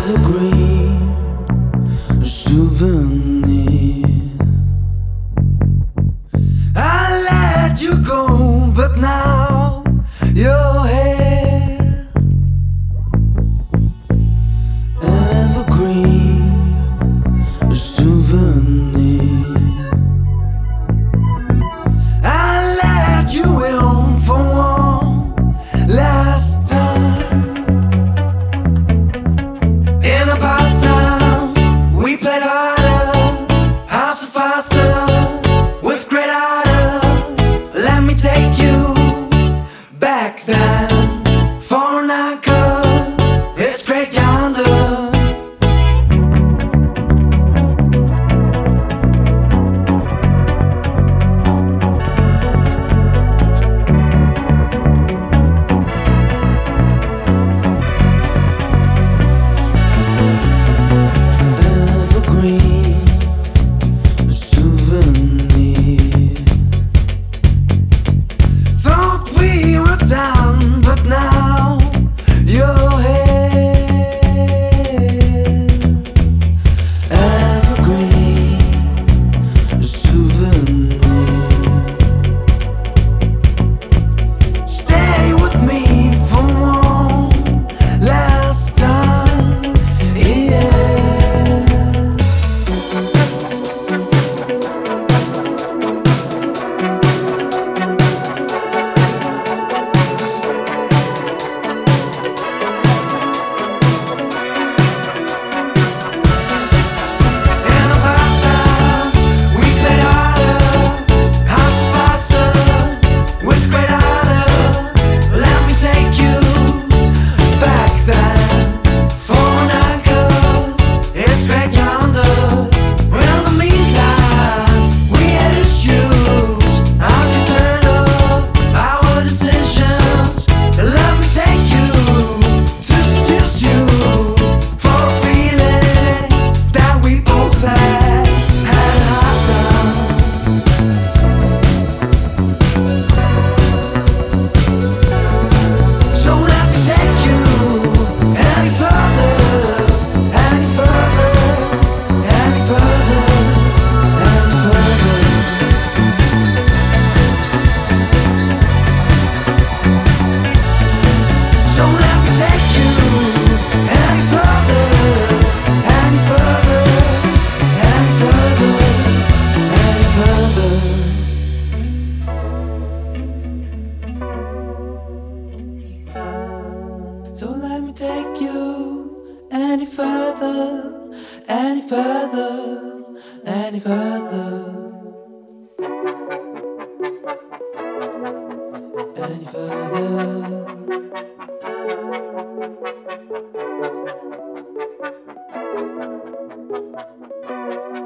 evergreen souvenir. I let you go, but now you're here. Evergreen souvenir. I let you in for one last time. In the past times, we played harder, hustle faster, with great ardor. Let me take you back then, for an anchor. It's great yonder. Down, but now you're here. Evergreen souvenir. Stay with me for one last time, yeah. So let me take you any further, any further, any further, any further.